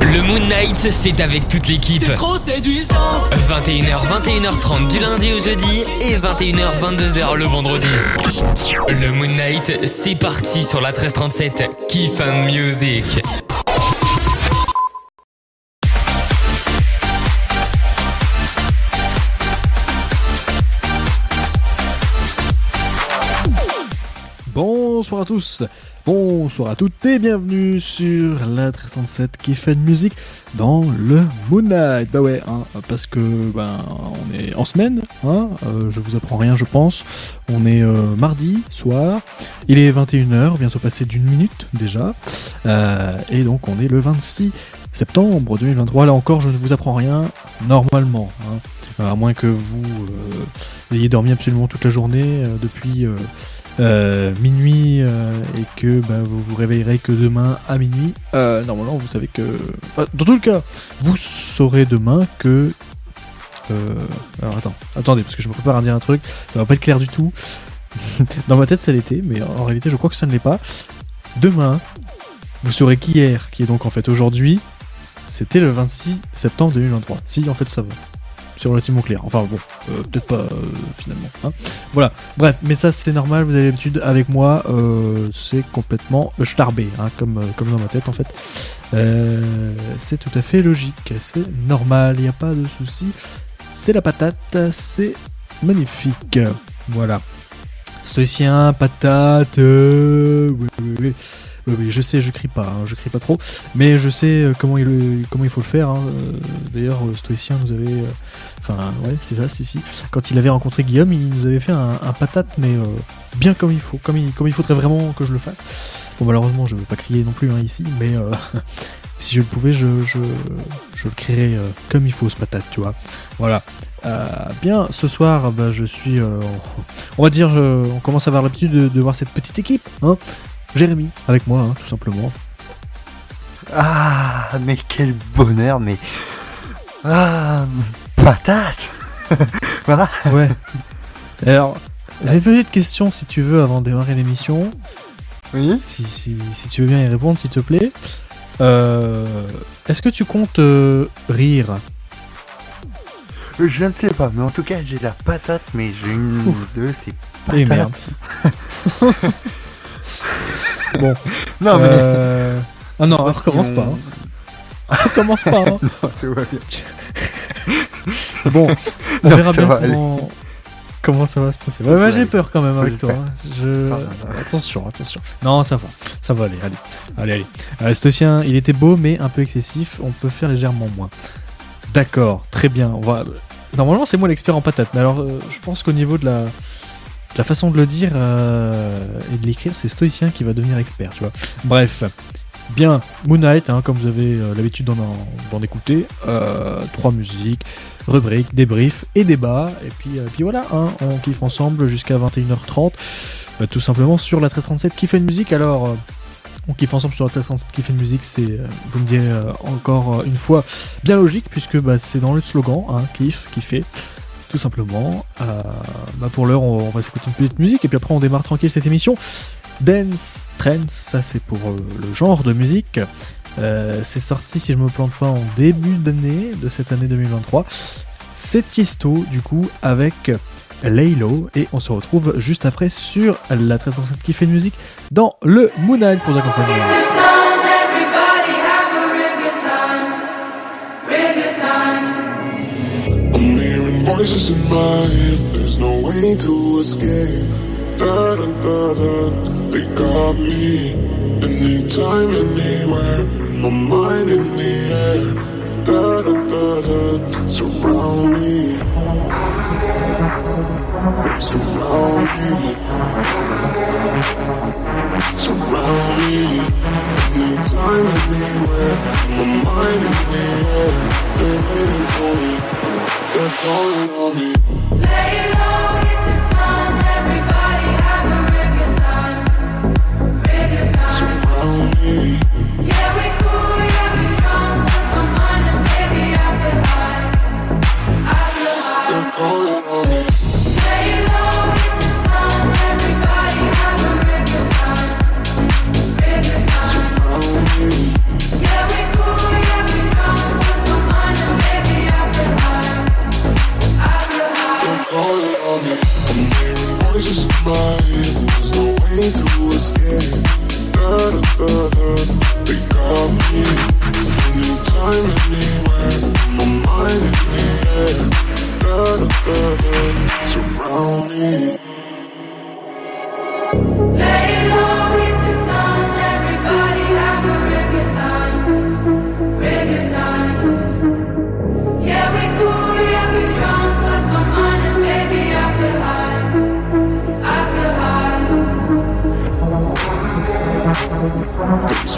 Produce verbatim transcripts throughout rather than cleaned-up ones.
Le Moon Night, c'est avec toute l'équipe. T'es trop séduisante. vingt et une heures, vingt et une heures trente du lundi au jeudi et vingt et une heures, vingt-deux heures le vendredi. Le Moon Night, c'est parti sur la treize trente-sept. Kiff and Music. Bonsoir à tous, bonsoir à toutes et bienvenue sur la treize trente-sept qui fait de musique dans le Moon Night. Bah ouais, hein, parce que ben on est en semaine, hein, euh, je vous apprends rien je pense. On est euh, mardi soir, il est vingt et une heures, bientôt passé d'une minute déjà, euh, et donc on est le vingt-six septembre deux mille vingt-trois. Là encore je ne vous apprends rien normalement, hein, à moins que vous euh, ayez dormi absolument toute la journée euh, depuis... Euh, Euh, minuit euh, et que bah, vous vous réveillerez que demain à minuit. Euh, normalement, vous savez que... Bah, dans tout le cas, vous saurez demain que... Euh... Alors attends, attendez, parce que je me prépare à dire un truc, ça va pas être clair du tout. Dans ma tête, ça l'était, mais en réalité, je crois que ça ne l'est pas. Demain, vous saurez qu'hier, qui est donc en fait aujourd'hui, c'était le vingt-six septembre deux mille vingt-trois. Si, en fait, ça va. C'est relativement clair. Enfin bon, euh, peut-être pas euh, finalement. Hein. Voilà. Bref, mais ça c'est normal. Vous avez l'habitude avec moi. Euh, c'est complètement starbé, hein, comme euh, comme dans ma tête en fait. Euh, c'est tout à fait logique. C'est normal. Il n'y a pas de souci. C'est la patate. C'est magnifique. Voilà. Stoïcien, patate. Euh, oui, oui, oui. Oui, oui, je sais, je crie pas, hein, je crie pas trop, mais je sais euh, comment, il, comment il faut le faire. Hein. Euh, d'ailleurs, euh, Stoïcien nous avait, enfin, euh, ouais, c'est ça, si, si. Quand il avait rencontré Guillaume, il nous avait fait un, un patate, mais euh, bien comme il faut, comme il, comme il faudrait vraiment que je le fasse. Bon, malheureusement, je veux pas crier non plus hein, ici, mais euh, si je le pouvais, je, je, je le crierais euh, comme il faut ce patate, tu vois. Voilà. Euh, bien, ce soir, bah, je suis, euh, on va dire, je, on commence à avoir l'habitude de, de voir cette petite équipe, hein. Jérémy, avec moi, hein, tout simplement. Ah, mais quel bonheur, mais... Ah, patate. Voilà. Ouais. Alors, j'ai une petite question, si tu veux, avant de démarrer l'émission. Oui. Si, si, si tu veux bien y répondre, s'il te plaît. Euh, est-ce que tu comptes euh, rire ? Je ne sais pas, mais en tout cas, j'ai la patate, mais j'ai une ou deux, c'est patate. Et merde. Bon, non mais... Euh... Ah non, on recommence pas. Hein. Recommence pas. Hein. Non, c'est pas bien. Bon, on non, verra bien va comment... comment ça va se passer. Ouais, ouais, j'ai peur quand même avec J'espère. toi. Hein. Je... Attention, attention. Non, ça va, ça va aller, allez, allez, allez. Euh, Stoïcien, il était beau, mais un peu excessif. On peut faire légèrement moins. D'accord, très bien. On va... Normalement, c'est moi l'expert en patate, mais alors, euh, je pense qu'au niveau de la... La façon de le dire euh, et de l'écrire, c'est Stoïcien qui va devenir expert, tu vois. Bref, bien, Moon Night, hein, comme vous avez euh, l'habitude d'en, d'en écouter, euh, trois musiques, rubriques, débriefs et débats, et puis, euh, puis voilà, hein, on kiffe ensemble jusqu'à vingt et une heures trente, euh, tout simplement sur la treize trente-sept qui fait une musique. Alors, euh, on kiffe ensemble sur la treize trente-sept qui fait une musique, c'est, euh, vous me direz euh, encore une fois, bien logique, puisque bah, c'est dans le slogan, hein, kiff, kiffer. Tout simplement. Euh, bah pour l'heure, on, on va s'écouter une petite musique et puis après on démarre tranquille cette émission. Dance Trends, ça c'est pour euh, le genre de musique. Euh, c'est sorti, si je me plante pas, en début d'année, de cette année deux mille vingt-trois. C'est Tiesto, du coup, avec Laylo. Et on se retrouve juste après sur la treize cent sept qui fait une musique dans le Moon Night pour vous accompagner. Voices in my head, there's no way to escape. Da da da da, they got me. Anytime, anywhere, my mind in the air. Da da da da, surround me. They surround me. Surround me. Anytime, anywhere, my mind in the air. They're waiting for me. They're calling on me. Lay low, hit the sun. Everybody have a real good time. Real good time. Surround me. Yeah, we cool, yeah, we drunk. Lost my mind and baby, I feel high. I feel high. They're calling on me. Lay low, hit the sun. Everybody have a real good time. Real good time. Surround me. Yeah, we cool, yeah, we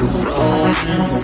surround me,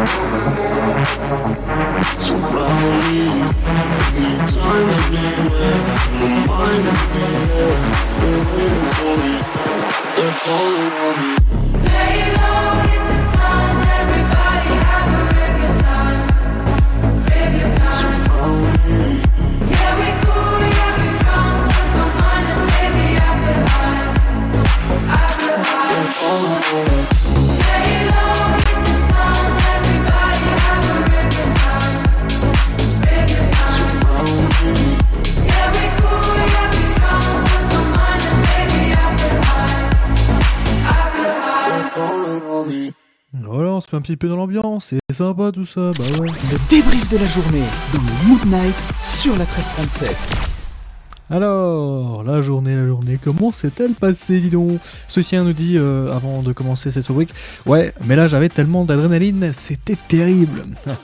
surround me. Anytime, anywhere, my mind in the air. They're waiting for me, they're calling on me. Lay low, hit the sun. Everybody have a real good time. Real good time. Surround me, Yeah, we cool, yeah, we drunk. Lost my mind and baby, I feel high. I feel high. calling on me. Lay low, hit the sun. Everybody have a real good time. Real good time. Surround me, Yeah, we cool, yeah, we drunk. Lost my mind and baby, I feel high. I feel high. they're calling on me. Voilà, on se fait un petit peu dans l'ambiance, c'est sympa tout ça, bah ouais. Le débrief de la journée dans le Mood Night sur la treize trente-sept. Alors, la journée, la journée, comment s'est-elle passée, dis donc? Ceci nous dit, euh, avant de commencer cette rubrique, ouais, mais là j'avais tellement d'adrénaline, c'était terrible.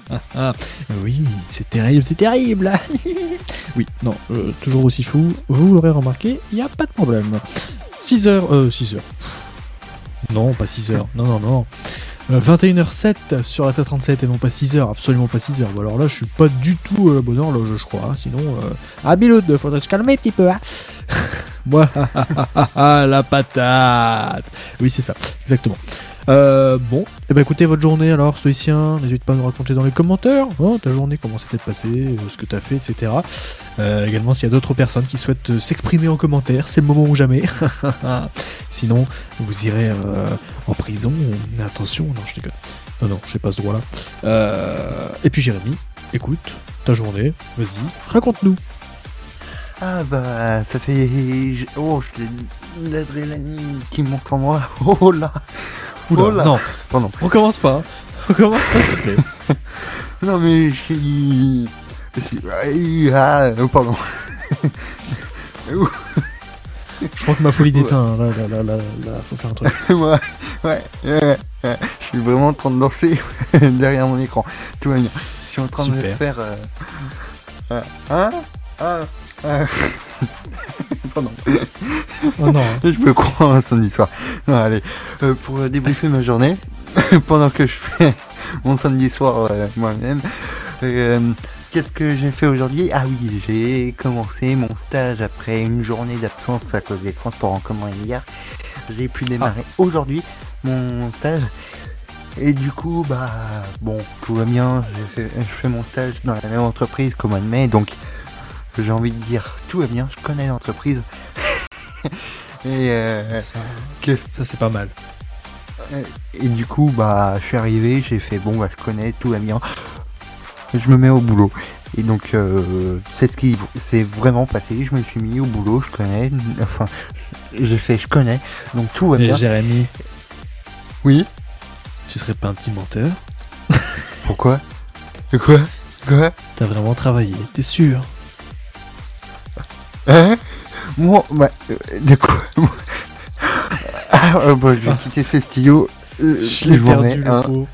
Oui, c'est terrible, c'est terrible. Oui, non, euh, toujours aussi fou, vous l'aurez remarqué, il n'y a pas de problème. six heures, euh, six heures. Non, pas six heures, non, non, non. Euh, vingt et une heures sept sur la treize trente-sept et non pas six heures, absolument pas six heures. Bon, alors là, je suis pas du tout euh, bonne horloge, je crois. Hein. Sinon, euh... ah, Biloud, faudrait se calmer un petit peu. Hein. Moi, la patate. Oui, c'est ça, exactement. Euh, bon, et ben écoutez, votre journée alors, stoïcien, n'hésite pas à nous raconter dans les commentaires hein, ta journée, comment c'était passé, euh, ce que t'as fait, et cetera. Euh, également, s'il y a d'autres personnes qui souhaitent euh, s'exprimer en commentaire, c'est le moment ou jamais. Sinon, vous irez euh, en prison. Attention, non, je déconne. Non, non, j'ai pas ce droit-là. Euh, et puis, Jérémy, écoute, ta journée, vas-y, raconte-nous. Ah bah ça fait... Oh, j'ai l'adrénaline qui monte en moi. Oh là. Oula, Oh là. non, Pardon. on commence pas. hein. On commence pas, s'il te plaît. Non mais je suis... c'est- Ah, oh, pardon. Je crois que ma folie d'éteint, là, là, là, là, là, faut faire un truc. ouais, ouais, ouais, ouais. Je suis vraiment en train de danser derrière mon écran. Tout va bien. Je suis en train de Super. faire... Euh... euh, Hein Ah, ah. Pardon. Oh non, hein. Je me crois un samedi soir. Non, allez, euh, pour euh, débriefer ma journée, pendant que je fais mon samedi soir euh, moi-même, euh, qu'est-ce que j'ai fait aujourd'hui? Ah oui, j'ai commencé mon stage après une journée d'absence à cause des transports en commun hier. J'ai pu démarrer aujourd'hui mon stage. Et du coup, bah, bon, tout va bien. J'ai fait, je fais mon stage dans la même entreprise qu'au mois de mai, donc j'ai envie de dire tout va bien. Je connais l'entreprise. Et euh, Ça, qu'est-ce ça, c'est pas mal. Et du coup, bah, je suis arrivé, j'ai fait bon, bah, je connais, tout va bien. Je me mets au boulot. Et donc, euh, c'est ce qui s'est vraiment passé. Je me suis mis au boulot, je connais. Enfin, j'ai fait, je connais. Donc tout va Et bien. Jérémy, Oui. tu serais pas un petit menteur? Pourquoi? Quoi? Quoi? T'as vraiment travaillé, t'es sûr? Hein? Moi, bah, euh, de quoi? Ah, euh, bah, je vais quitter ces stylos. Euh, Je l'ai m'en perdu, mets le un. pot.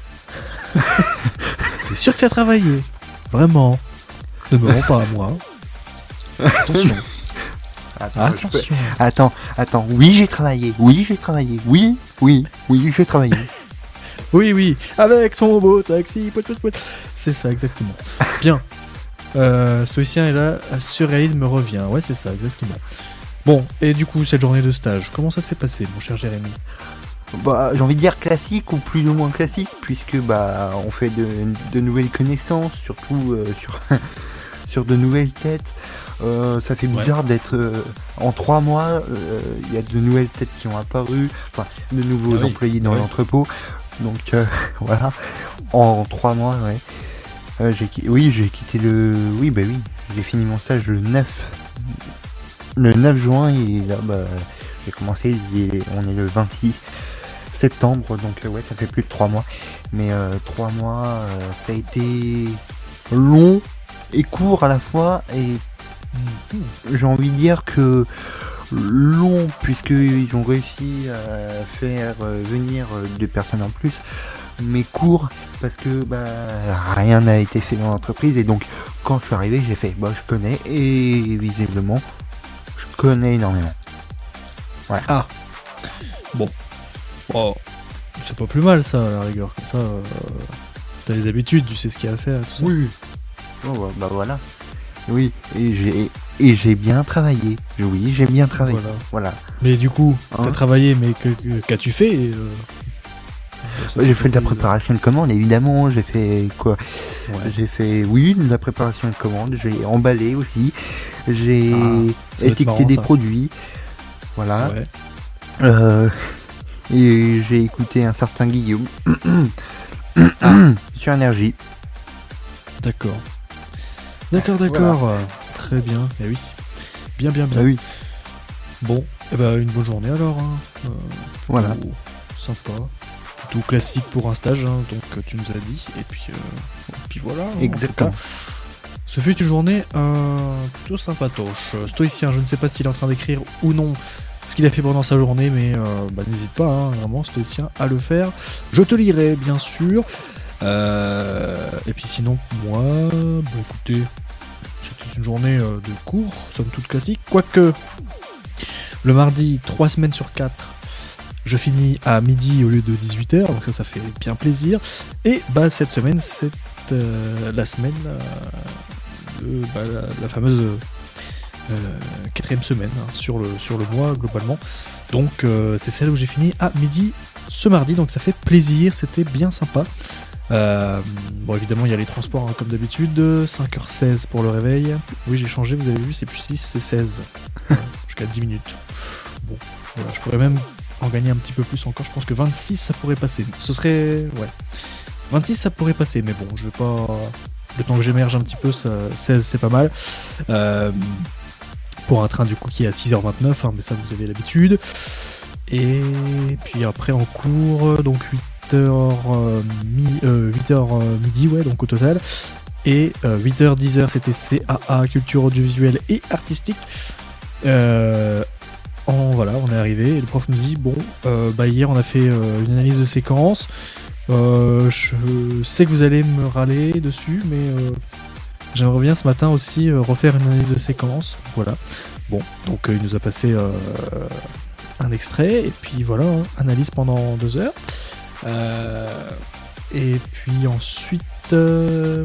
T'es sûr que tu as travaillé? Vraiment? Ne me rends pas à moi. hein. Attention, Attends, je peux- attention. attends, attends. Oui, j'ai travaillé. Oui, j'ai travaillé. Oui, oui, oui, j'ai travaillé. Oui, oui, avec son beau taxi. Pout, pout, pout. C'est ça, exactement. Bien. Euh, Stoïcien est là, surréalisme revient. Ouais, c'est ça, exactement. Bon, et du coup, cette journée de stage, comment ça s'est passé, mon cher Jérémy? Bah, j'ai envie de dire classique ou plus ou moins classique, puisque bah on fait de, de nouvelles connaissances, surtout euh, sur sur de nouvelles têtes. Euh, ça fait bizarre d'être euh, en trois mois. Il y a de nouvelles têtes qui ont apparu, enfin de nouveaux Ah oui, employés dans oui. l'entrepôt. Donc euh, voilà, en trois mois, ouais. Euh, j'ai qui- oui, j'ai quitté le, oui bah oui, j'ai fini mon stage le neuf le neuf juin et là bah j'ai commencé. il est- on est le vingt-six septembre, donc euh, ouais, ça fait plus de trois mois. Mais euh, trois mois, euh, ça a été long et court à la fois. Et j'ai envie de dire que long, puisqu'ils ont réussi à faire euh, venir euh, des personnes en plus, mais court, parce que bah, rien n'a été fait dans l'entreprise. Et donc, quand je suis arrivé, j'ai fait, bah, je connais, et visiblement, je connais énormément. Ah. Bon. Oh. c'est pas plus mal ça, à la rigueur. Comme ça, euh, t'as les habitudes, tu sais ce qu'il y a à faire et tout ça. Oui. Oh, bah, bah voilà. Oui, et j'ai et j'ai bien travaillé. Oui, j'ai bien travaillé. Voilà. Voilà. Mais du coup, Hein t'as travaillé, mais que, que- qu'as-tu fait euh, ça, J'ai fait de la euh, préparation de commande, évidemment. J'ai fait quoi Ouais. J'ai fait, oui, de la préparation de commande. J'ai emballé aussi. J'ai Ah, ça doit être étiqueté marrant, des ça. produits. Voilà. Ouais. Euh, et j'ai écouté un certain Guillaume sur Énergie. D'accord. D'accord, d'accord. euh, Très bien. Eh oui. Bien, bien, bien. Ah oui. Bon, eh ben, une bonne journée alors. Hein. Euh, Voilà. plutôt Sympa. Plutôt classique pour un stage, hein, donc euh, tu nous as dit. Et puis, euh, et puis voilà. hein, en tout Exactement. cas. Ce fut une journée euh, plutôt sympatoche. Euh, Stoïcien, je ne sais pas s'il est en train d'écrire ou non ce qu'il a fait pendant sa journée, mais euh, bah, n'hésite pas, hein, vraiment, Stoïcien, à le faire. Je te lirai, bien sûr. Euh, et puis sinon, moi, bah, écoutez, c'était une journée euh, de cours, somme toute classique. Quoique, le mardi, trois semaines sur quatre, je finis à midi au lieu de dix-huit heures, donc ça, ça fait bien plaisir. Et bah, cette semaine, c'est euh, la semaine euh, de bah, la, la fameuse euh, quatrième semaine hein, sur, le, sur le mois globalement. Donc euh, c'est celle où j'ai fini à midi ce mardi, donc ça fait plaisir, c'était bien sympa. Euh, bon évidemment il y a les transports hein, comme d'habitude, cinq heures seize pour le réveil. Oui j'ai changé, vous avez vu, c'est plus six, c'est seize. Euh, jusqu'à dix minutes. Bon, voilà, je pourrais même en gagner un petit peu plus encore, je pense que vingt-six ça pourrait passer. Ce serait... ouais. vingt-six ça pourrait passer, mais bon, je vais pas... Le temps que j'émerge un petit peu, ça, seize c'est pas mal. Euh, pour un train du coup qui est à six heures vingt-neuf, hein, mais ça vous avez l'habitude. Et puis après en cours, donc huit heures, euh, mi, euh, huit heures euh, midi, ouais, donc au total. Et euh, huit heures dix heures c'était C A A, culture audiovisuelle et artistique. Euh, en, voilà, on est arrivé et le prof nous dit bon, euh, bah hier on a fait euh, une analyse de séquence. Euh, je sais que vous allez me râler dessus, mais euh, j'aimerais bien ce matin aussi euh, refaire une analyse de séquence. Voilà. Bon, donc euh, il nous a passé euh, un extrait, et puis voilà, hein, analyse pendant deux heures. Euh, et puis ensuite, euh,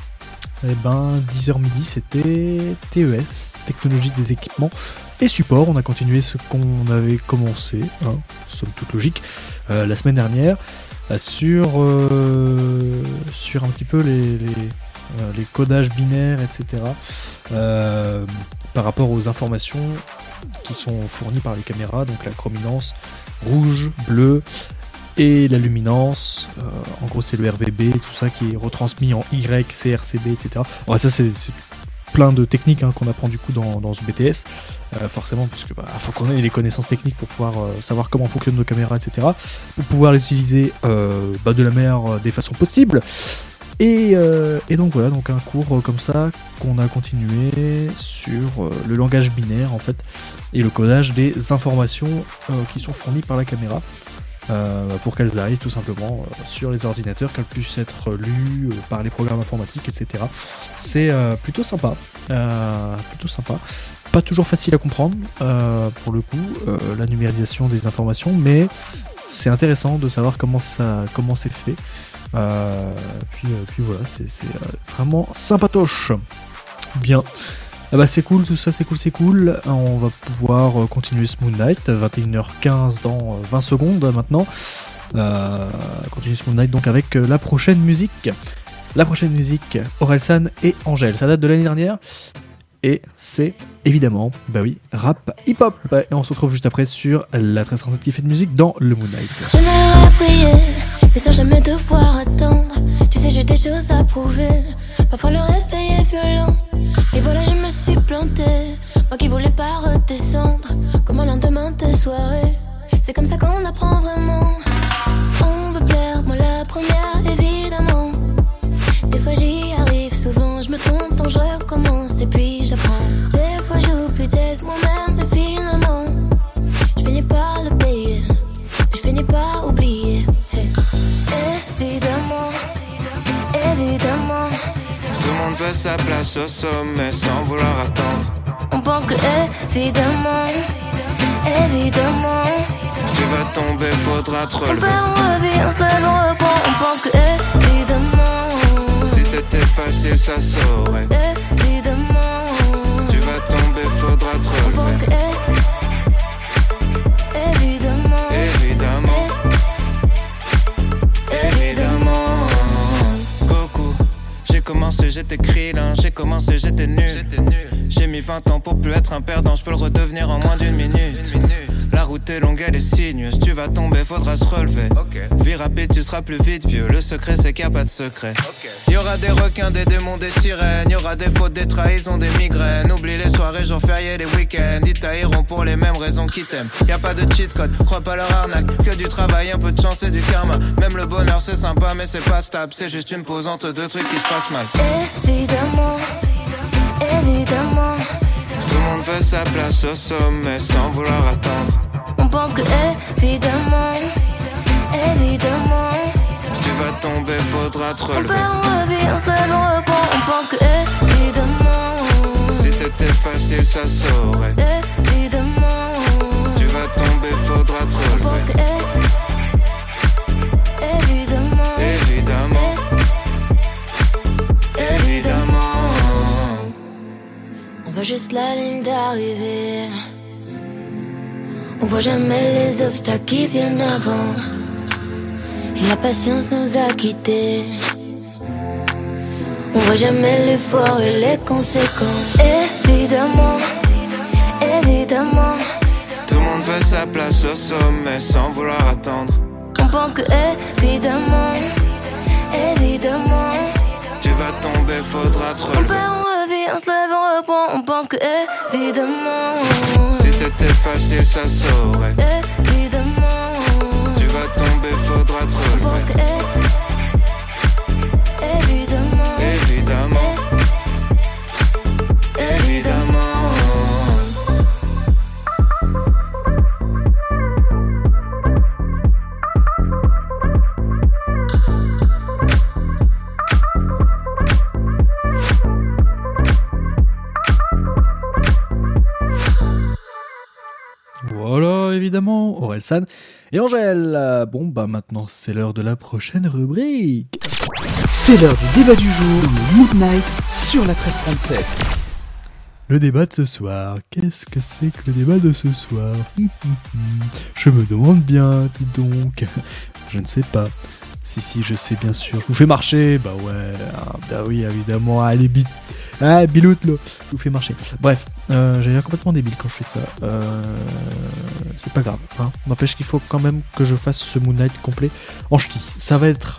eh ben, dix heures midi, c'était T E S, technologie des équipements et support. On a continué ce qu'on avait commencé, hein, somme toute logique, euh, la semaine dernière. Sur, euh, sur un petit peu les, les, euh, les codages binaires, et cetera. Euh, par rapport aux informations qui sont fournies par les caméras, donc la chrominance rouge, bleu et la luminance. Euh, en gros, c'est le R V B, tout ça qui est retransmis en Y, C R C B, et cetera. Bon, ça, c'est, c'est plein de techniques hein, qu'on apprend du coup dans, dans ce B T S, euh, forcément, puisque bah, faut qu'on ait les connaissances techniques pour pouvoir euh, savoir comment fonctionnent nos caméras, et cetera. Pour pouvoir les utiliser euh, bah, de la meilleure des façons possibles. Et, euh, et donc voilà, donc un cours euh, comme ça qu'on a continué sur euh, le langage binaire en fait et le codage des informations euh, qui sont fournies par la caméra. Euh, pour qu'elles arrivent tout simplement euh, sur les ordinateurs, qu'elles puissent être lues euh, par les programmes informatiques, et cetera. C'est euh, plutôt sympa, euh, plutôt sympa. Pas toujours facile à comprendre euh, pour le coup, euh, la numérisation des informations, mais c'est intéressant de savoir comment ça, comment c'est fait. Euh, puis, euh, puis voilà, c'est, c'est euh, vraiment sympatoche. Bien. Ah bah c'est cool, tout ça c'est cool, c'est cool. On va pouvoir euh, continuer ce Moon Knight, vingt et une heures quinze dans euh, vingt secondes maintenant. Euh, continuer ce Moon Knight donc avec euh, la prochaine musique. La prochaine musique, Orelsan et Angèle. Ça date de l'année dernière. Et c'est évidemment, bah oui, rap hip-hop. Et on se retrouve juste après sur la treize trente-sept qui fait de musique dans le Moon Knight. J'aimerais prier, mais sans jamais devoir attendre. Tu sais, j'ai des choses à prouver. Parfois le réveil est violent. Et voilà, je me suis plantée. Moi qui voulais pas redescendre. Comme un lendemain de soirée. C'est comme ça qu'on apprend vraiment. On veut plaire, moi la première, évidemment. Des fois j'y arrive, souvent je me trompe, donc je recommence. Et puis j'apprends. Des fois j'oublie d'être moi-même. Et finalement, je finis par le payer. Puis je finis par oublier. Hey. Évidemment, évidemment. Tout le monde veut sa place au sommet sans vouloir attendre. On pense que évidemment, évidemment, Tu vas tomber, faudra te On relever. perd, on revit, on se lève, on reprend. On pense que évidemment, Si c'était facile, ça saurait. évidemment, Tu vas tomber, faudra te on pense que relever. é- évidemment, Évidemment, évidemment. Goku, j'ai commencé, j'étais krillin, j'ai commencé, j'étais nul. J'ai mis vingt ans pour plus être un perdant, je peux le redevenir en moins d'une minute. La route est longue, elle est sinueuse, tu vas tomber, faudra se relever. Vie rapide, tu seras plus vite vieux, le secret c'est qu'il n'y a pas de secret. Y'aura des requins, des démons, des sirènes, y'aura des fautes, des trahisons, des migraines. Oublie les soirées, jours fériés, les week-ends, ils tailleront pour les mêmes raisons qu'ils t'aiment. Y a pas de cheat code, crois pas leur arnaque, que du travail, un peu de chance et du karma. Même le bonheur c'est sympa mais c'est pas stable, c'est juste une pause entre deux trucs qui se passent mal. évidemment, évidemment. Tout le monde veut sa place au sommet sans vouloir attendre. On pense que évidemment, évidemment. Tu vas tomber, faudra te On relever. perd, on revit, on se lève, on reprend. On pense que évidemment, Si c'était facile, ça saurait. évidemment. Tu vas tomber, faudra te On pense que relever. é- évidemment, Évidemment, évidemment. on voit juste la ligne d'arrivée. On voit jamais les obstacles qui viennent avant. Et la patience nous a quittés. On voit jamais l'effort et les conséquences. Évidemment, évidemment. Tout le monde veut sa place au sommet sans vouloir attendre. On pense que évidemment, évidemment. Tu vas tomber, faudra te On relever. perd, on revit, on se lève, on reprend. On pense que évidemment, Si c'était facile, ça saurait. évidemment. Tu vas tomber, faudra te On pense que relever. é- évidemment, Évidemment, évidemment. Voilà, évidemment, Orelsan et Angèle. Euh, Bon, bah maintenant, c'est l'heure de la prochaine rubrique. C'est l'heure du débat du jour dans le Mood Night sur la treize trente-sept. Le débat de ce soir. Qu'est-ce que c'est que le débat de ce soir? Hum, hum, hum. Je me demande bien, dis donc. Je ne sais pas. Si, si, je sais bien sûr. Je vous fais marcher. Bah ouais, ah, bah oui, évidemment. Allez, bit. Ah, biloute, là. Je vous fais marcher. Bref, euh, j'ai l'air complètement débile quand je fais ça. Euh, c'est pas grave. Hein. N'empêche qu'il faut quand même que je fasse ce Moon Knight complet en ch'ti. Ça va être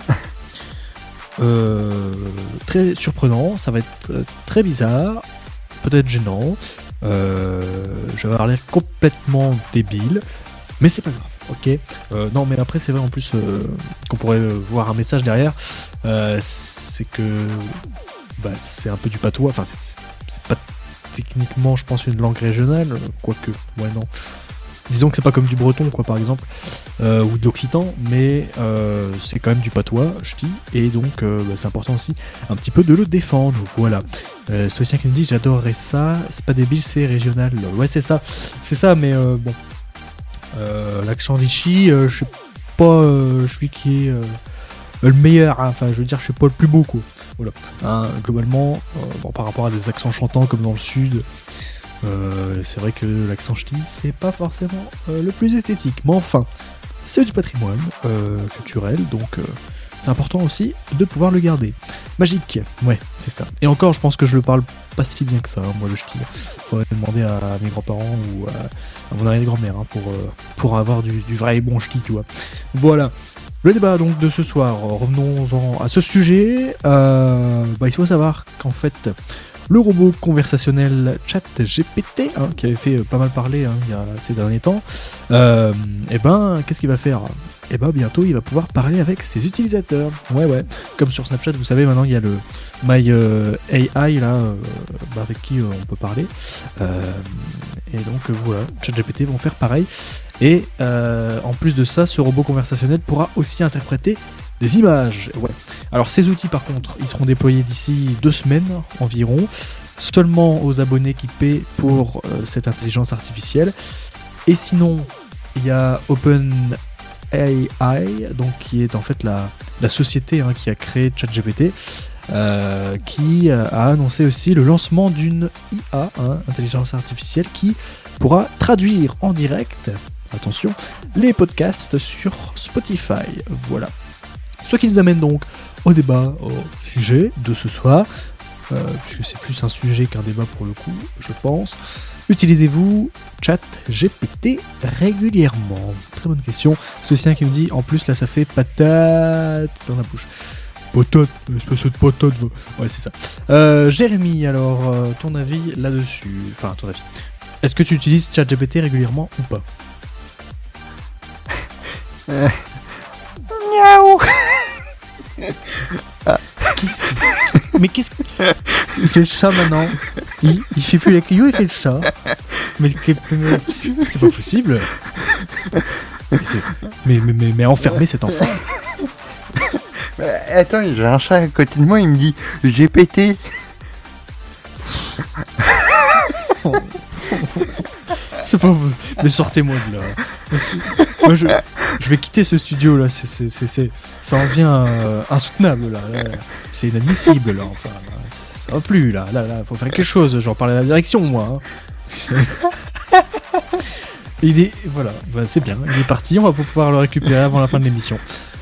euh, très surprenant. Ça va être euh, très bizarre. Peut-être gênant. Euh, je vais avoir l'air complètement débile. Mais c'est pas grave. Ok. Euh, non, mais après, c'est vrai en plus euh, qu'on pourrait euh, voir un message derrière. Euh, c'est que bah, c'est un peu du patois. Enfin, c'est, c'est, c'est pas techniquement, je pense, une langue régionale. Quoique, ouais, non. Disons que c'est pas comme du breton, quoi, par exemple, euh, ou de l'occitan, mais euh, c'est quand même du patois, je dis, et donc euh, bah, c'est important aussi un petit peu de le défendre. Voilà. Euh, Stoïcien qui nous dit j'adorerais ça, c'est pas débile, c'est régional. Ouais, c'est ça, c'est ça, mais euh, bon. Euh, l'accent d'Ichi, euh, je sais pas, euh, je suis qui est euh, le meilleur, hein. Enfin, je veux dire, je suis pas le plus beau, quoi. Voilà. Hein, globalement, euh, bon, par rapport à des accents chantants comme dans le sud. Euh, c'est vrai que l'accent ch'ti, c'est pas forcément euh, le plus esthétique, mais enfin, c'est du patrimoine euh, culturel, donc euh, c'est important aussi de pouvoir le garder. Magique, ouais, c'est ça. Et encore, je pense que je le parle pas si bien que ça, hein, moi le ch'ti. Faudrait demander à, à mes grands-parents ou à, à mon arrière-grand-mère hein, pour, euh, pour avoir du, du vrai et bon ch'ti, tu vois. Voilà. Le débat donc de ce soir, revenons-en à ce sujet. Euh, bah, il faut savoir qu'en fait, le robot conversationnel ChatGPT, hein, qui avait fait euh, pas mal parler hein, il y a ces derniers temps, euh, et ben, qu'est-ce qu'il va faire? Et ben, bientôt, il va pouvoir parler avec ses utilisateurs. Ouais, ouais. Comme sur Snapchat, vous savez, maintenant, il y a le My euh, A I, là, euh, bah, avec qui euh, on peut parler. Euh, et donc, euh, voilà, ChatGPT vont faire pareil. Et euh, en plus de ça, ce robot conversationnel pourra aussi interpréter des images. Ouais. Alors ces outils par contre, ils seront déployés d'ici deux semaines environ, seulement aux abonnés qui paient pour euh, cette intelligence artificielle. Et sinon, il y a OpenAI, donc qui est en fait la, la société hein, qui a créé ChatGPT, euh, qui a annoncé aussi le lancement d'une I A, hein, intelligence artificielle, qui pourra traduire en direct, attention, les podcasts sur Spotify. Voilà. Ce qui nous amène donc au débat, au sujet de ce soir, euh, puisque c'est plus un sujet qu'un débat pour le coup, je pense. Utilisez-vous ChatGPT régulièrement? Très bonne question. Ceci qui nous dit, en plus là ça fait patate dans la bouche. Patate, espèce de patate. Ouais, c'est ça. Euh, Jérémy, alors, euh, ton avis là-dessus? Enfin, ton avis. Est-ce que tu utilises ChatGPT régulièrement ou pas? Euh... Miaou. Qu'est-ce qu'il... Mais qu'est-ce qu'il... Il fait le chat maintenant. Il, il fait plus la Clio, il fait le chat. Mais, mais c'est pas possible. Mais, c'est... mais, mais, mais, mais enfermer cet enfant. Attends, j'ai un chat à côté de moi, il me dit G P T. C'est pas vous. Mais sortez-moi de là. Moi, je, je vais quitter ce studio là. C'est, c'est, c'est, c'est, ça en devient euh, insoutenable là. là. C'est inadmissible là. Enfin, là, ça, ça va plus là. Là, là, faut faire quelque chose. J'en parle à la direction moi. Hein. Il est, voilà, bah, c'est bien. Il est parti. On va pouvoir le récupérer avant la fin de l'émission.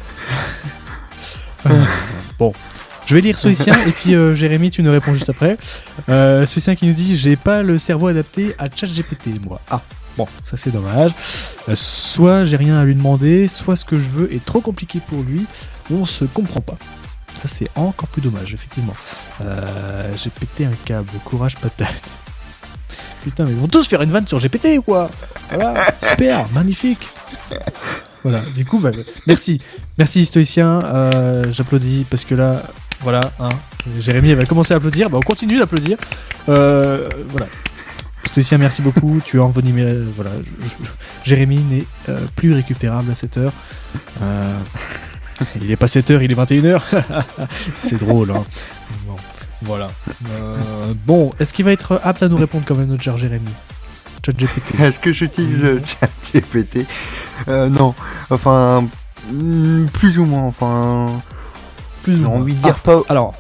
euh, bon. Je vais lire Soicien et puis euh, Jérémy, tu nous réponds juste après. Euh, Soicien qui nous dit j'ai pas le cerveau adapté à ChatGPT, moi. Ah, bon, ça c'est dommage. Euh, soit j'ai rien à lui demander, soit ce que je veux est trop compliqué pour lui, ou on se comprend pas. Ça c'est encore plus dommage, effectivement. Euh, j'ai pété un câble, courage patate. Putain, mais ils vont tous faire une vanne sur G P T ou quoi? Voilà, super, magnifique. Voilà, du coup, bah, merci. Merci Stoïcien, euh, j'applaudis parce que là, voilà, hein, Jérémy va commencer à applaudir, bah, on continue d'applaudir. Euh, voilà. Stoïcien, merci beaucoup, tu as envenimé, euh, voilà, je, je, Jérémy n'est euh, plus récupérable à cette heure. Euh, il est pas sept heures, il est vingt et une heures. C'est drôle, hein. Bon, voilà. Euh, bon, est-ce qu'il va être apte à nous répondre quand même, notre cher Jérémy? ChatGPT. Est-ce que j'utilise euh, ChatGPT? euh, Non, enfin, mm, plus ou moins, enfin, Plus ou j'ai moins. envie de dire Ah, pas. Alors,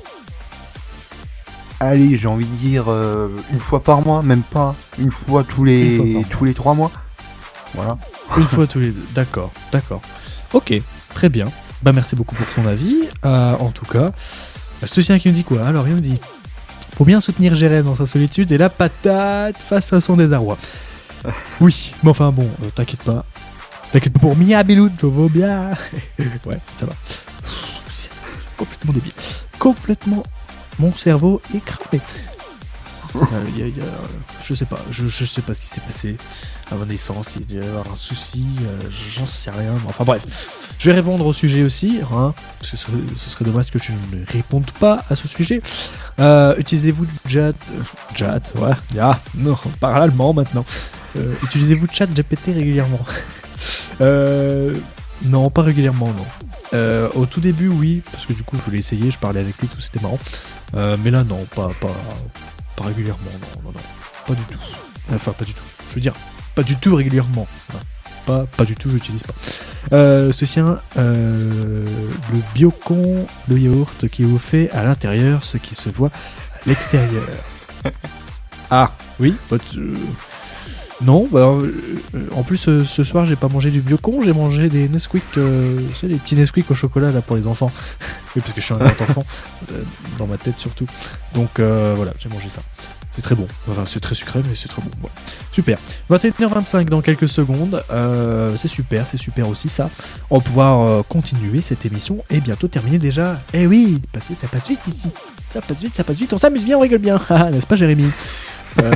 Allez, j'ai envie de dire euh, une fois par mois, même pas une fois tous Une les fois par mois. tous les trois mois. Voilà. une fois tous les deux. D'accord, d'accord. Ok, très bien. Bah merci beaucoup pour ton avis. Euh, en tout cas, Stoicien qui nous dit quoi? Alors il nous dit pour bien soutenir Jérémy dans sa solitude et la patate face à son désarroi. Oui, mais enfin bon, euh, t'inquiète pas. T'inquiète pas pour Mia Beloud, je vais bien. Ouais, ça va. Complètement débile. Complètement. Mon cerveau est cramé. Euh, y a, y a, je sais pas, je, je sais pas ce qui s'est passé à ma naissance, il y a dû y avoir un souci, euh, j'en sais rien. Mais enfin bref, je vais répondre au sujet aussi. Hein. Ce, serait, ce serait dommage que je ne réponde pas à ce sujet. Euh, utilisez-vous Chat, euh, Chat, ouais, ah, non, on parle allemand maintenant. Euh, utilisez-vous ChatGPT régulièrement? euh, Non, pas régulièrement, non. Euh, au tout début, oui, parce que du coup, je voulais essayer, je parlais avec lui, tout, c'était marrant. Euh, mais là, non, pas, pas, pas régulièrement, non, non, non, pas du tout. Enfin, pas du tout. Je veux dire, pas du tout régulièrement. Enfin, pas, pas du tout, je l'utilise pas. Euh, ceci, euh, le biocon, le yaourt qui vous fait à l'intérieur ce qui se voit à l'extérieur. Ah, oui, bah, tu- non, bah, euh, en plus euh, ce soir j'ai pas mangé du biocon, j'ai mangé des Nesquik, euh, tu sais, les petits Nesquik au chocolat là pour les enfants. Oui, parce que je suis un grand enfant, euh, dans ma tête surtout. Donc euh, voilà, j'ai mangé ça. C'est très bon, enfin c'est très sucré mais c'est très bon. Voilà. Super. vingt et une heures vingt-cinq dans quelques secondes, euh, c'est super, c'est super aussi ça. On va pouvoir euh, continuer cette émission et bientôt terminer déjà. Eh oui, parce que ça passe vite ici. Ça passe vite, ça passe vite, on s'amuse bien, on rigole bien. Ah, n'est-ce pas Jérémy? euh...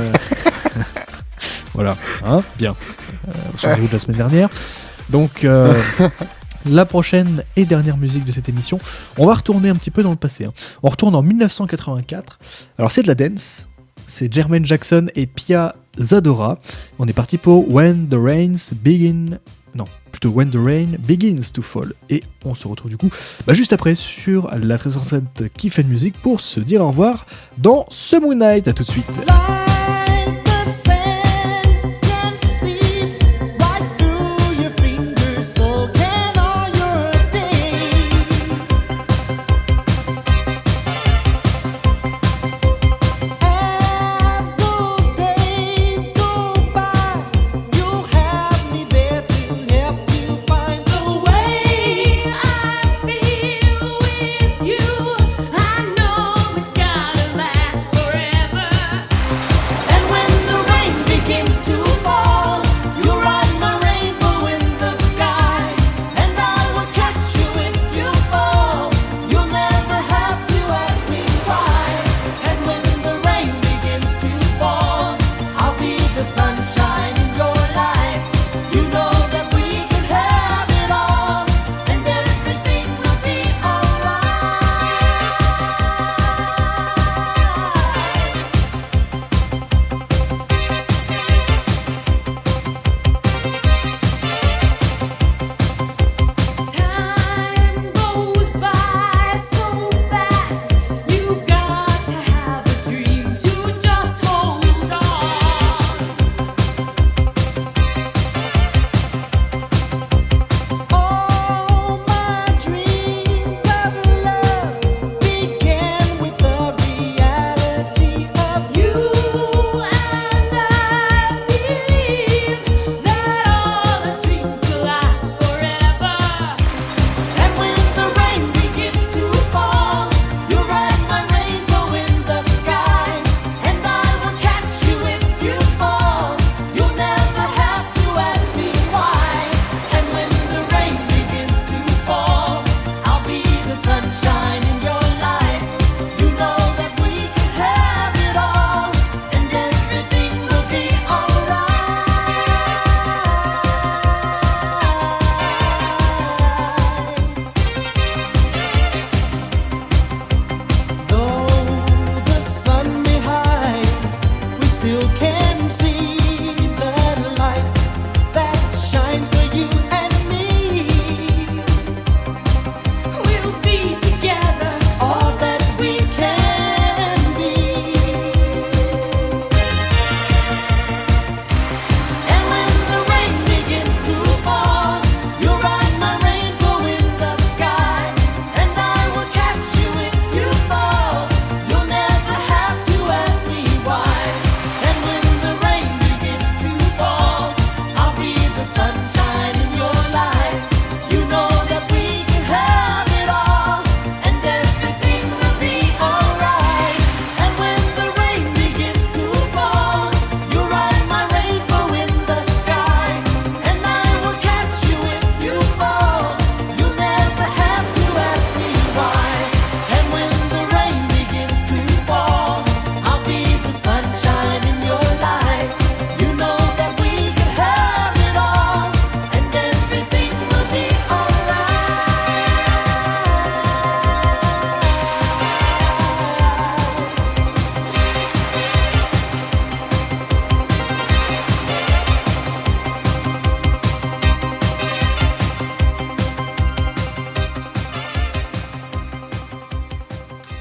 Voilà, hein, bien. Euh, souvenez-vous de la semaine dernière. Donc, euh, la prochaine et dernière musique de cette émission, on va retourner un petit peu dans le passé. Hein. On retourne en dix-neuf cent quatre-vingt-quatre. Alors, c'est de la dance. C'est Jermaine Jackson et Pia Zadora. On est parti pour When the Rains Begin. Non, plutôt When the Rain Begins to Fall. Et on se retrouve du coup bah, juste après sur la très cent Kiff and Music pour se dire au revoir dans ce Moon Night. À tout de suite. Like the sand can see right through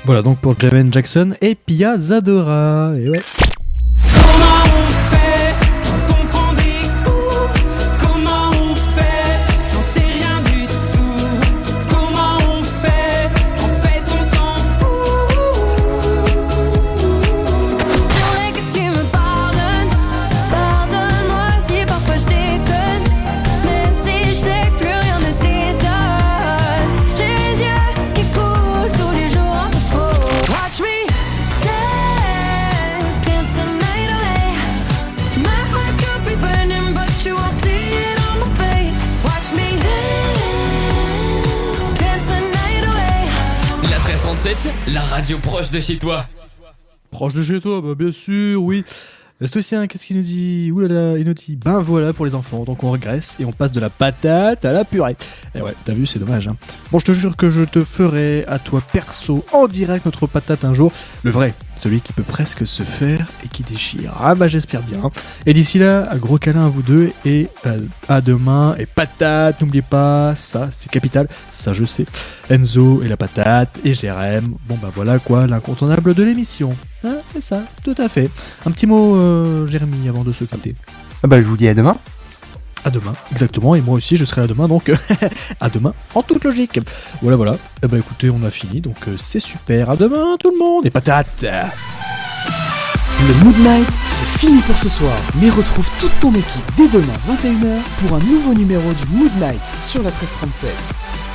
Voilà donc pour Javen Jackson et Pia Zadora. Et ouais. Comment on fait quand on prend des coups? Comment on fait? J'en sais rien du tout. Comment on fait? En fait on s'en fout. J'aimerais que tu me pardonnes. Pardonne-moi si parfois je déconne. Même si je sais que plus rien ne t'étonne. J'ai les yeux qui coulent tous les jours un peu trop. Watch me dance, dance the night away. My heart could be burning, but you won't see it on my face. Watch me dance, dance the night away. La treize trente-sept, la radio proche de chez toi. Proche de chez toi, bah bien sûr, oui. L'Astocien, qu'est-ce qu'il nous dit? Ouh là là, il nous dit, ben voilà pour les enfants. Donc on regresse et on passe de la patate à la purée. Et ouais, t'as vu, c'est dommage. Hein. Bon, je te jure que je te ferai à toi perso, en direct, notre patate un jour. Le vrai, celui qui peut presque se faire et qui déchire. Ah bah j'espère bien. Et d'ici là, un gros câlin à vous deux et euh, à demain. Et patate, n'oubliez pas, ça c'est capital, ça je sais. Enzo et la patate et Jérém. Bon bah voilà quoi, l'incontournable de l'émission. Hein, c'est ça, tout à fait. Un petit mot, euh, Jérémy, avant de se quitter. Ah bah je vous dis à demain. À demain, exactement, et moi aussi je serai à demain, donc à demain, en toute logique. Voilà, voilà. Eh bah écoutez, on a fini, donc euh, c'est super. À demain, tout le monde, et patates. Le Mood Night, c'est fini pour ce soir. Mais retrouve toute ton équipe dès demain vingt et une heures pour un nouveau numéro du Mood Night sur la treize trente-sept.